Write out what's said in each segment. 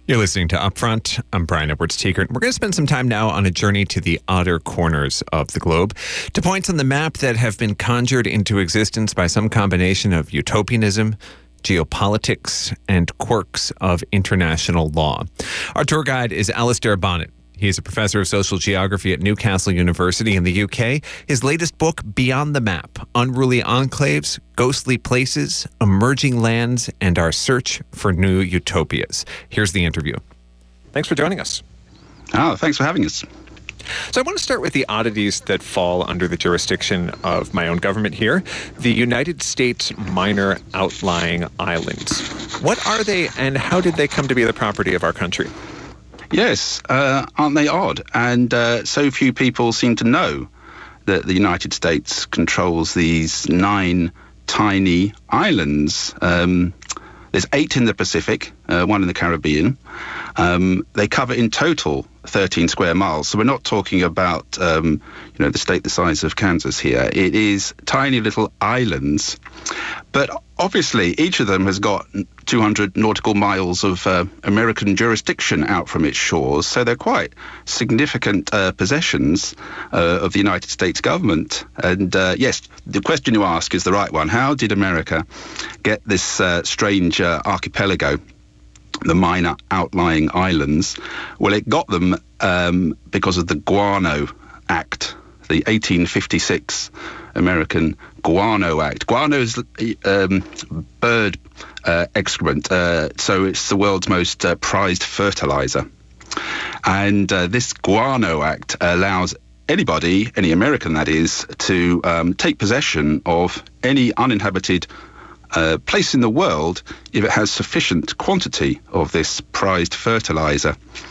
You're listening to Upfront. I'm Brian Edwards-Tiekert. We're going to spend some time now on a journey to the outer corners of the globe, to points on the map that have been conjured into existence by some combination of utopianism, geopolitics, and quirks of international law. Our tour guide is Alistair Bonnet. He is a professor of social geography at Newcastle University in the UK. His latest book, Beyond the Map: Unruly Enclaves, Ghostly Places, Emerging Lands, and Our Search for New Utopias. Here's the interview. Thanks for joining us. Oh, thanks for having us. So I want to start with the oddities that fall under the jurisdiction of my own government here, the United States Minor Outlying Islands. What are they, and how did they come to be the property of our country? Yes, aren't they odd? And so few people seem to know that the United States controls these 9 tiny islands. There's 8 in the Pacific, 1 in the Caribbean. They cover in total 13 square miles. So we're not talking about, the state the size of Kansas here. It is tiny little islands. But obviously, each of them has got 200 nautical miles of American jurisdiction out from its shores. So they're quite significant possessions of the United States government. And yes, the question you ask is the right one. How did America get this strange archipelago, the Minor Outlying Islands? Well, it got them because of the Guano Act, the 1856 American Guano Act. Guano is bird excrement, so it's the world's most prized fertilizer. And this Guano Act allows anybody, any American that is, to take possession of any uninhabited place in the world if it has sufficient quantity of this prized fertilizer.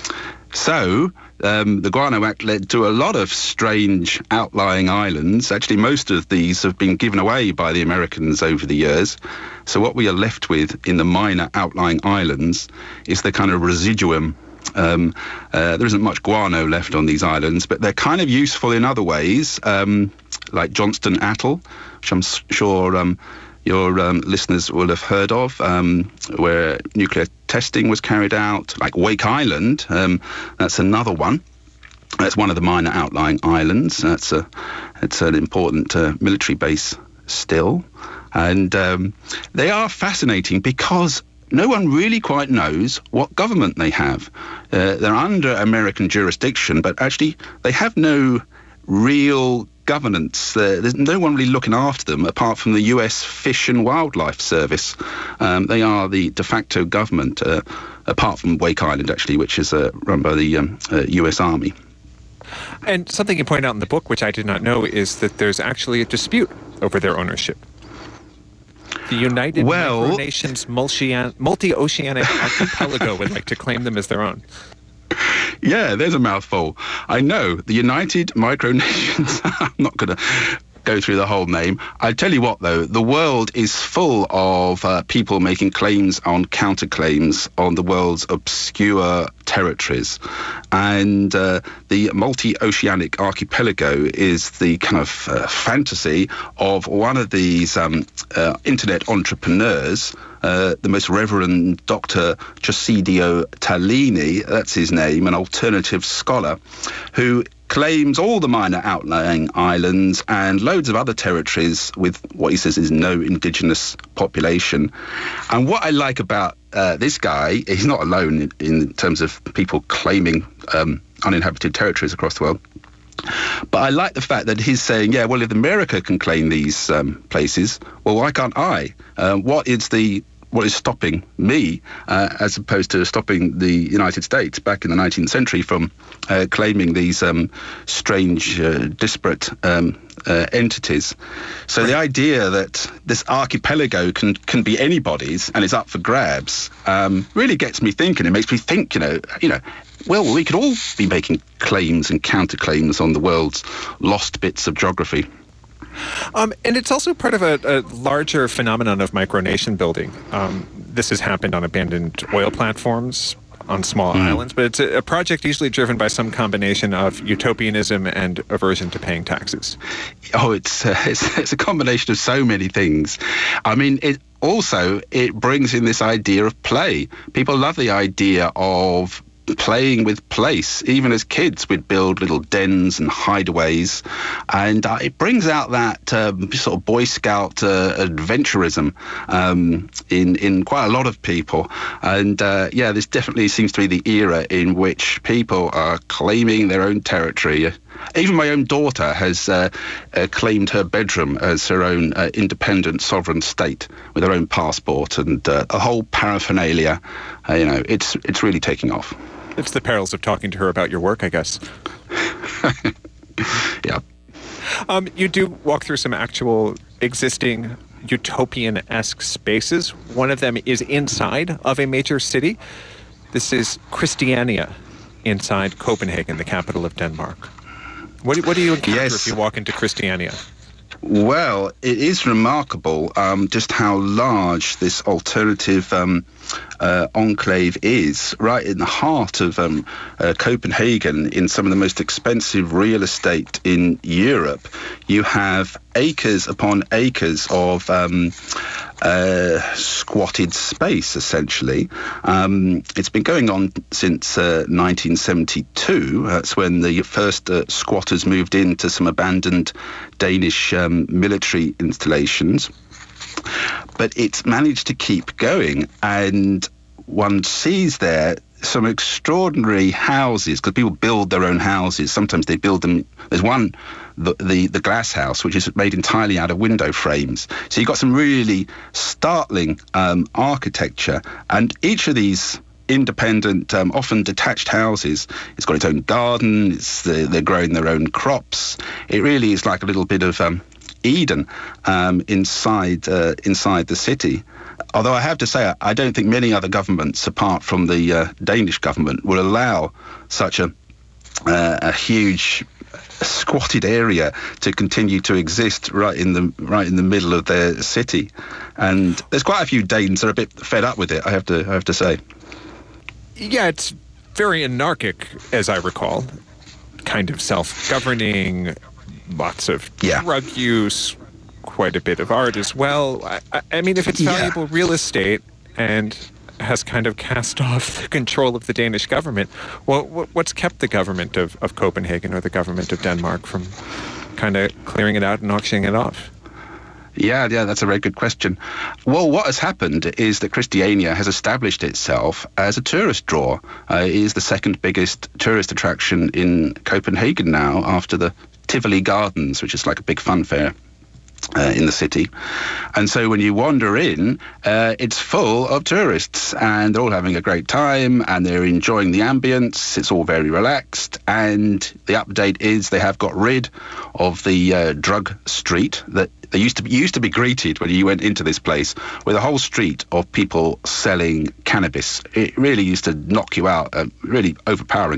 So the Guano Act led to a lot of strange outlying islands. Actually, most of these have been given away by the Americans over the years. So what we are left with in the Minor Outlying Islands is the kind of residuum. There isn't much guano left on these islands, but they're kind of useful in other ways, like Johnston Atoll, which I'm sure your listeners will have heard of, where nuclear testing was carried out, like Wake Island. That's another one. That's one of the Minor Outlying Islands. It's an important military base still. And they are fascinating because no one really quite knows what government they have. They're under American jurisdiction, but actually they have no real governance. There's no one really looking after them apart from the US Fish and Wildlife Service. They are the de facto government, apart from Wake Island, actually, which is run by the US Army. And something you point out in the book, which I did not know, is that there's actually a dispute over their ownership. The United Micronations Multi-Oceanic Archipelago would like to claim them as their own. Yeah, there's a mouthful. I know, the United Micronations. I'm not going to go through the whole name. I tell you what, though, the world is full of people making claims on counterclaims on the world's obscure territories. And the multi-oceanic archipelago is the kind of fantasy of one of these internet entrepreneurs, the most Reverend Dr. Chosidio Tallini, that's his name, an alternative scholar, who claims all the Minor Outlying Islands and loads of other territories with what he says is no indigenous population. And what I like about this guy, he's not alone in terms of people claiming uninhabited territories across the world. But I like the fact that he's saying, yeah, well, if America can claim these places, well, why can't I? What is stopping me, as opposed to stopping the United States back in the 19th century from claiming these strange, disparate entities? So the idea that this archipelago can be anybody's and is up for grabs really gets me thinking. It makes me think, well, we could all be making claims and counterclaims on the world's lost bits of geography. And it's also part of a larger phenomenon of micronation building. This has happened on abandoned oil platforms, on small islands, but it's a project usually driven by some combination of utopianism and aversion to paying taxes. Oh, it's a combination of so many things. I mean, also, it brings in this idea of play. People love the idea of playing with place. Even as kids, we'd build little dens and hideaways, and it brings out that sort of Boy Scout adventurism in quite a lot of people. And this definitely seems to be the era in which people are claiming their own territory. Even my own daughter has claimed her bedroom as her own independent sovereign state with her own passport and a whole paraphernalia. It's really taking off. It's the perils of talking to her about your work, I guess. Yeah. You do walk through some actual existing utopian-esque spaces. One of them is inside of a major city. This is Christiania inside Copenhagen, the capital of Denmark. What do you encounter if you walk into Christiania? Well, it is remarkable just how large this alternative enclave is, right in the heart of Copenhagen, in some of the most expensive real estate in Europe. You have acres upon acres of squatted space, essentially. It's been going on since 1972. That's when the first squatters moved into some abandoned Danish military installations. But it's managed to keep going, and one sees there some extraordinary houses, because people build their own houses. Sometimes they build them. There's one, the glass house, which is made entirely out of window frames. So you've got some really startling architecture, and each of these independent, often detached houses, it's got its own garden, they're growing their own crops. It really is like a little bit of Eden inside the city. Although I have to say, I don't think many other governments, apart from the Danish government, will allow such a huge squatted area to continue to exist right in the middle of their city. And there's quite a few Danes that are a bit fed up with it, I have to say. Yeah, it's very anarchic, as I recall. Kind of self-governing, lots of drug use, quite a bit of art as well. I mean, if it's valuable real estate and has kind of cast off the control of the Danish government, what's kept the government of Copenhagen or the government of Denmark from kind of clearing it out and auctioning it off? Yeah, that's a very good question. Well, what has happened is that Christiania has established itself as a tourist draw. It is the second biggest tourist attraction in Copenhagen now, after the Tivoli Gardens, which is like a big fun fair in the city. And so when you wander in, it's full of tourists, and they're all having a great time, and they're enjoying the ambience. It's all very relaxed, and the update is they have got rid of the drug street that they used to be greeted when you went into this place with a whole street of people selling cannabis. It really used to knock you out, really overpowering.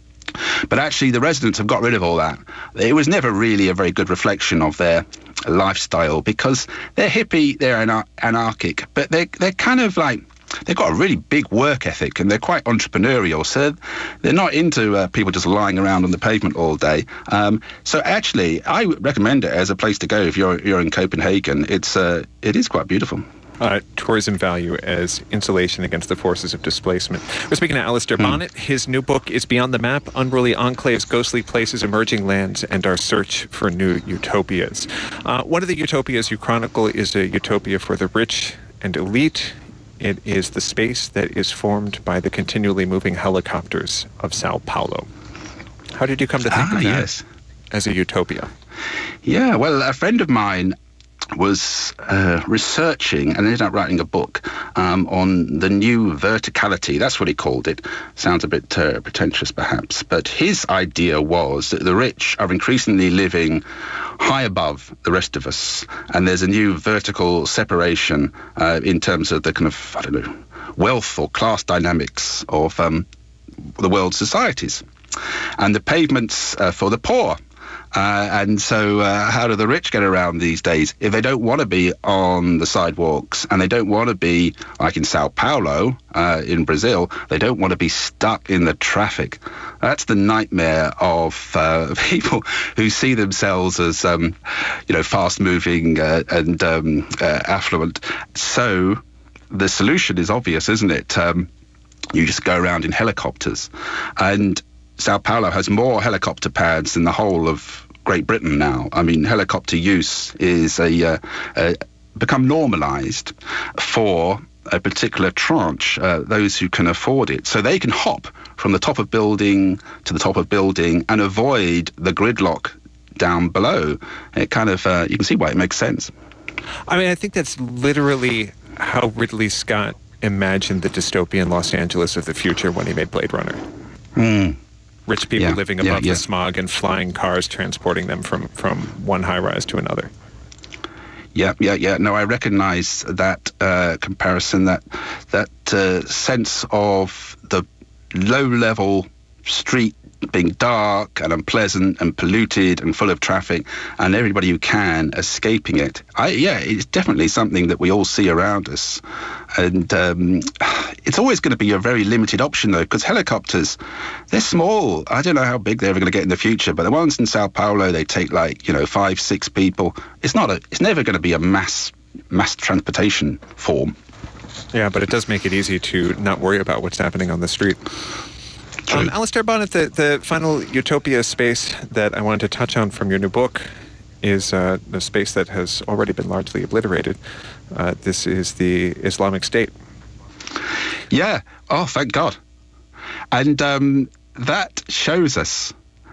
But actually, the residents have got rid of all that. It was never really a very good reflection of their lifestyle, because they're hippie, they're anarchic, but they're kind of like, they've got a really big work ethic, and they're quite entrepreneurial, so they're not into people just lying around on the pavement all day. So actually, I would recommend it as a place to go if you're in Copenhagen. It is quite beautiful. Tourism value as insulation against the forces of displacement. We're speaking to Alistair Bonnet. His new book is Beyond the Map, Unruly Enclaves, Ghostly Places, Emerging Lands, and Our Search for New Utopias. One of the utopias you chronicle is a utopia for the rich and elite. It is the space that is formed by the continually moving helicopters of Sao Paulo. How did you come to think of that as a utopia? Yeah, well, a friend of mine was researching and ended up writing a book on the new verticality. That's what he called it. Sounds a bit pretentious, perhaps. But his idea was that the rich are increasingly living high above the rest of us, and there's a new vertical separation in terms of the kind of, wealth or class dynamics of the world's societies. And the pavements for the poor And so how do the rich get around these days? If they don't want to be on the sidewalks and they don't want to be, like in Sao Paulo, in Brazil, they don't want to be stuck in the traffic. That's the nightmare of people who see themselves as, fast-moving and affluent. So the solution is obvious, isn't it? You just go around in helicopters. And Sao Paulo has more helicopter pads than the whole of Great Britain now. I mean, helicopter use is become normalised for a particular tranche, those who can afford it. So they can hop from the top of building to the top of building and avoid the gridlock down below. It kind of, you can see why it makes sense. I mean, I think that's literally how Ridley Scott imagined the dystopian Los Angeles of the future when he made Blade Runner. Rich people living above the smog and flying cars transporting them from one high-rise to another. Yeah. No, I recognize that comparison, that sense of the low-level street being dark and unpleasant and polluted and full of traffic, and everybody who can escaping it. It's definitely something that we all see around us. And it's always going to be a very limited option, though, because helicopters, they're small. I don't know how big they're ever going to get in the future, but the ones in Sao Paulo, they take 5-6 people. It's never going to be a mass transportation form. Yeah, but it does make it easy to not worry about what's happening on the street. Alistair Bonnet, the final utopia space that I wanted to touch on from your new book is the space that has already been largely obliterated. This is the Islamic State. Yeah. Oh, thank God. And that shows us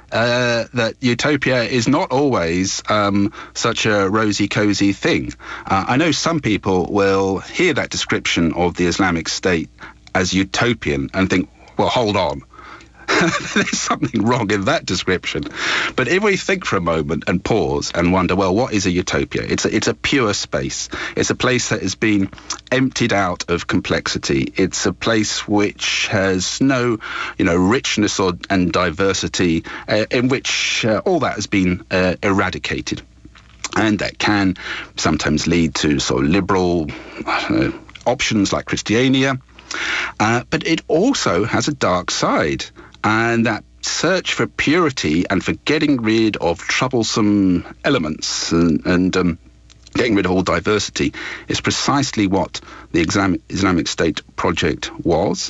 that utopia is not always such a rosy, cozy thing. I know some people will hear that description of the Islamic State as utopian and think, well, hold on. There's something wrong in that description. But if we think for a moment and pause and wonder, well, what is a utopia? It's a pure space. It's a place that has been emptied out of complexity. It's a place which has no, richness and diversity, in which all that has been eradicated. And that can sometimes lead to sort of liberal options like Christiania. But it also has a dark side. And that search for purity and for getting rid of troublesome elements and getting rid of all diversity is precisely what the Islamic State project was.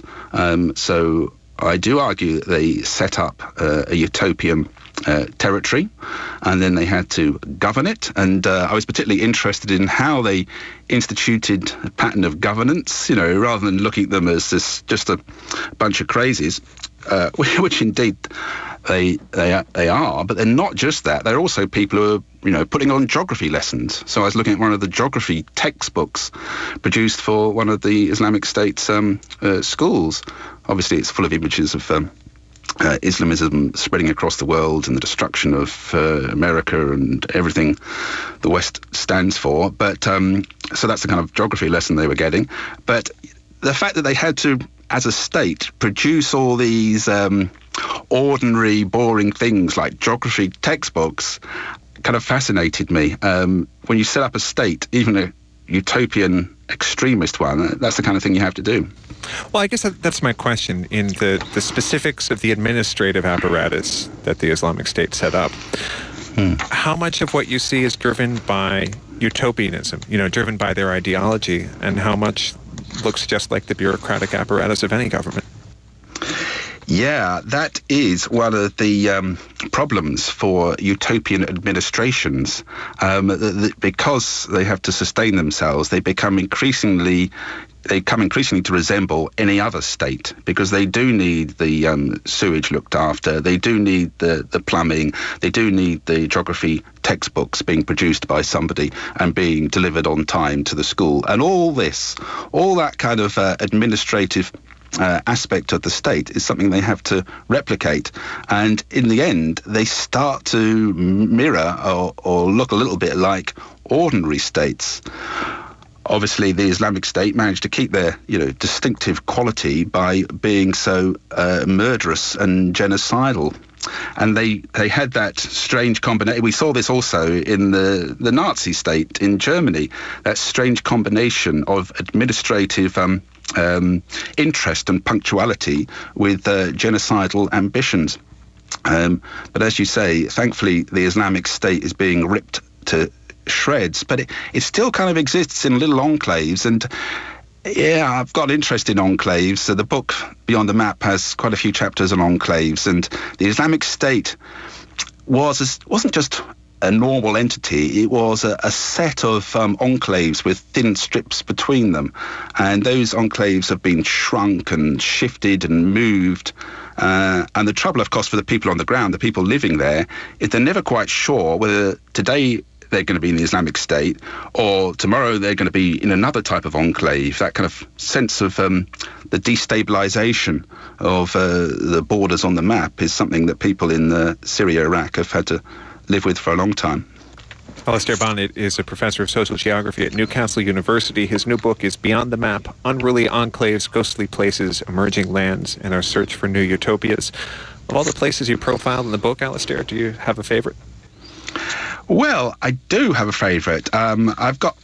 So I do argue that they set up a utopian territory, and then they had to govern it. And I was particularly interested in how they instituted a pattern of governance, rather than looking at them as just a bunch of crazies. Which indeed they are, but they're not just that. They're also people who are, putting on geography lessons. So I was looking at one of the geography textbooks produced for one of the Islamic State's schools. Obviously, it's full of images of Islamism spreading across the world and the destruction of America and everything the West stands for. But so that's the kind of geography lesson they were getting. But the fact that they had to, as a state, produce all these ordinary, boring things like geography textbooks kind of fascinated me. When you set up a state, even a utopian extremist one, that's the kind of thing you have to do. Well, I guess that's my question. In the specifics of the administrative apparatus that the Islamic State set up, how much of what you see is driven by utopianism, driven by their ideology, and how much looks just like the bureaucratic apparatus of any government? Yeah, that is one of the problems for utopian administrations. Because they have to sustain themselves, they become increasingly to resemble any other state, because they do need the sewage looked after, they do need the plumbing, they do need the geography textbooks being produced by somebody and being delivered on time to the school. And all that kind of administrative aspect of the state is something they have to replicate. And in the end, they start to mirror or look a little bit like ordinary states. Obviously, the Islamic State managed to keep their, distinctive quality by being so murderous and genocidal. And they had that strange combination. We saw this also in the Nazi state in Germany, that strange combination of administrative interest and punctuality with genocidal ambitions. But as you say, thankfully, the Islamic State is being ripped to shreds, but it still kind of exists in little enclaves. And yeah, I've got interest in enclaves. So the book Beyond the Map has quite a few chapters on enclaves, and the Islamic State wasn't just a normal entity. It was a set of enclaves with thin strips between them, and those enclaves have been shrunk and shifted and moved. And the trouble, of course, for the people on the ground, the people living there, is they're never quite sure whether today they're going to be in the Islamic State or tomorrow they're going to be in another type of enclave. That kind of sense of the destabilization of the borders on the map is something that people in Syria, Iraq have had to live with for a long time. Alistair Bonnet is a professor of social geography at Newcastle University. His new book is Beyond the Map, Unruly Enclaves, Ghostly Places, Emerging Lands, and Our Search for New Utopias. Of all the places you profiled in the book, Alistair, do you have a favorite? Well, I do have a favourite. I've got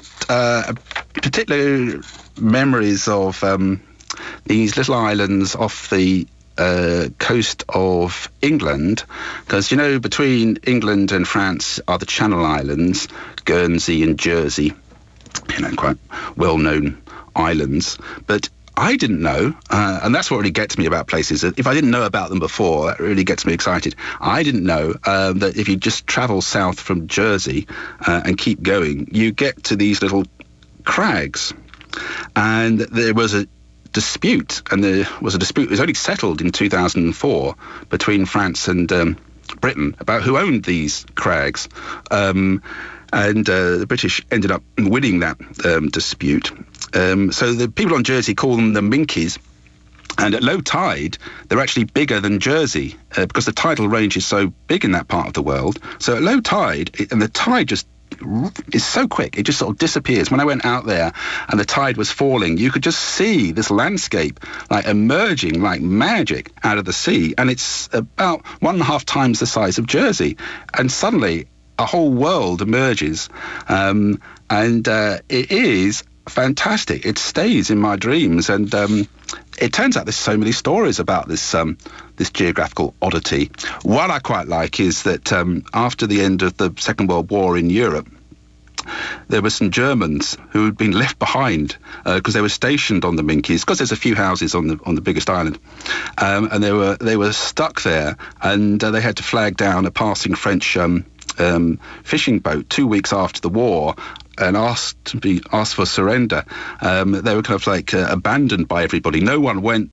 particular memories of these little islands off the coast of England, because, between England and France are the Channel Islands, Guernsey and Jersey, quite well-known islands. But I didn't know, and that's what really gets me about places. If I didn't know about them before, that really gets me excited. I didn't know that if you just travel south from Jersey and keep going, you get to these little crags. And there was a dispute, it was only settled in 2004 between France and Britain about who owned these crags. And the British ended up winning that dispute. So the people on Jersey call them the Minkies. And at low tide, they're actually bigger than Jersey because the tidal range is so big in that part of the world. So at low tide, and the tide just is so quick, it just sort of disappears. When I went out there and the tide was falling, you could just see this landscape like emerging like magic out of the sea. And it's about 1.5 times the size of Jersey. And suddenly a whole world emerges. And it is fantastic. It stays in my dreams. And it turns out there's so many stories about this geographical oddity. What I quite like is that after the end of the Second World War in Europe, there were some Germans who had been left behind because they were stationed on the Minkies, because there's a few houses on the biggest island, and they were stuck there, and they had to flag down a passing French fishing boat 2 weeks after the war, and asked for surrender. They were kind of like abandoned by everybody. No one went